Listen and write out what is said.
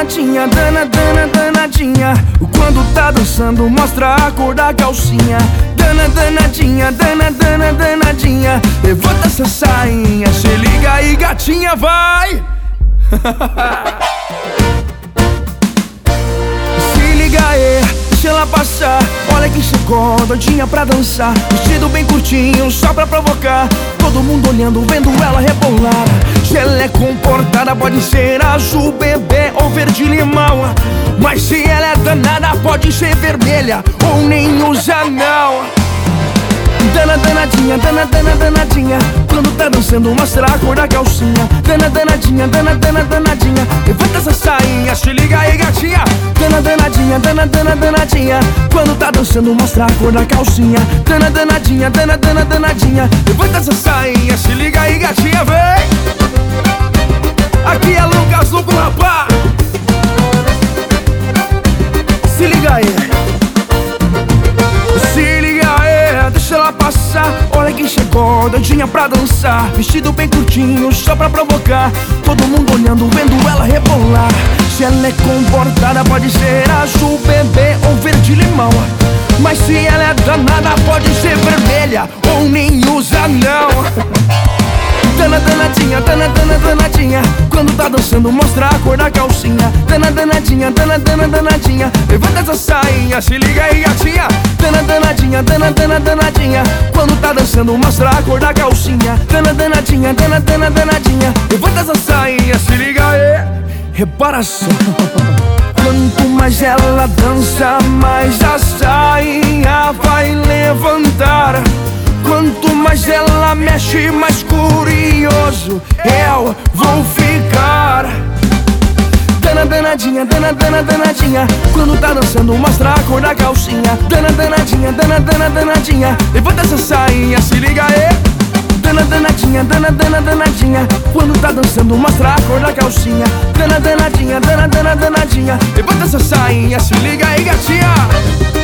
danadinha, danadinha. Quando tá dançando mostra a cor da calcinha. Danadinha, danadinha. Levanta essa sainha, se liga aí gatinha, vai. Se liga aí, deixa ela passar. Olha quem chegou, doidinha pra dançar. Vestido bem curtinho, só pra provocar. Todo mundo olhando, vendo ela rebolar. Se ela é comportada, pode ser azul, bebê ou verde limão. Mas se ela é danada, pode ser vermelha ou nem usa não. Danadinha, danadinha. Quando tá dançando mostra a cor da calcinha. Danadinha, danadinha. Levanta essa sainha, se liga aí gatinha. Danadinha, danadinha. Quando tá dançando mostra a cor da calcinha. Danadinha, danadinha. Levanta essa sainha, se liga aí gatinha, vem. Aqui é Lucas Luco, rapá. Se liga aí. Se liga aí, deixa ela passar. Olha quem chegou, doidinha pra dançar. Vestido bem curtinho, só pra provocar. Todo mundo olhando, vendo ela rebolar. Se ela é comportada, pode ser azul, bebê ou verde limão. Mas se ela é danada, pode ser vermelha ou nem usa não. Danadinha, danadinha. Quando tá dançando mostra a cor da calcinha. Danadinha, danadinha. Levanta essa sainha, se liga aí gatinha. Danadinha, danadinha. Quando tá dançando mostra a cor da calcinha. Danadinha, danadinha. Levanta essa sainha, se liga aí. Repara só. Quanto mais ela dança, mais a sainha vai levantar. Quanto mais ela mexe, mais curioso eu vou ficar. Danadinha, danadinha. Quando tá dançando mostra a cor da calcinha. Danadinha, danadinha. Levanta essa sainha, se liga aí. Danadinha, danadinha. Quando tá dançando mostra a cor da calcinha. Danadinha, danadinha. Levanta essa sainha, se liga aí gatinha.